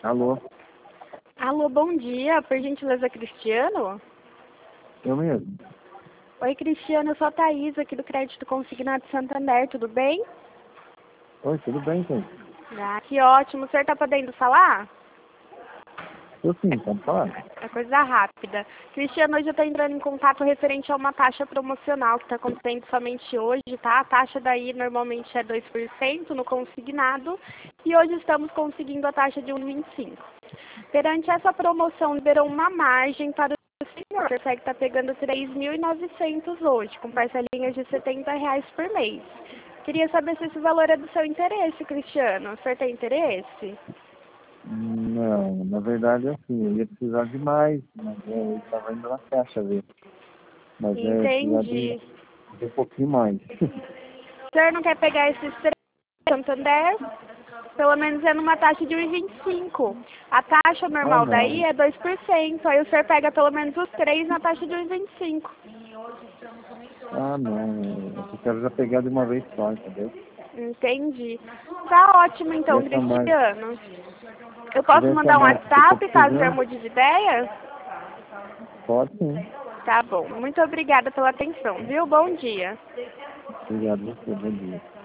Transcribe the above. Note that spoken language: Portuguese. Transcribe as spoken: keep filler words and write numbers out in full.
Alô? Alô, bom dia. Por gentileza, Cristiano? Eu mesmo. Oi, Cristiano. Eu sou a Thaís, aqui do Crédito Consignado Santander. Tudo bem? Oi, tudo bem, gente? Ah, que ótimo. O senhor está podendo falar? Eu sim, pode falar. É coisa rápida. Cristiano, hoje eu estou entrando em contato referente a uma taxa promocional que está acontecendo somente hoje, tá? A taxa daí normalmente é dois por cento no consignado e hoje estamos conseguindo a taxa de um vírgula vinte e cinco. Perante essa promoção, liberou uma margem para o senhor. Você consegue estar pegando três mil e novecentos hoje, com parcelinhas de setenta reais por mês. Queria saber se esse valor é do seu interesse, Cristiano. O senhor tem interesse? Não, na verdade, assim, eu ia precisar de mais, mas é, eu estava indo na caixa ver. Mas é, eu ia precisar de, Entendi. de um pouquinho mais. O senhor não quer pegar esses três Santander? Pelo menos é numa taxa de um vírgula vinte e cinco. A taxa Ah, normal daí não. é dois por cento. Aí o senhor pega pelo menos os três na taxa de um vírgula vinte e cinco. Ah, não. Eu quero já pegar de uma vez só, entendeu? Entendi. Tá ótimo E então, essa mais, Cristiano. Eu e posso essa mandar um mais que eu tô WhatsApp caso eu precisando, mude de ideia? pode sim. Tá bom. Muito obrigada pela atenção, viu? Bom dia. Obrigado, você, bom dia.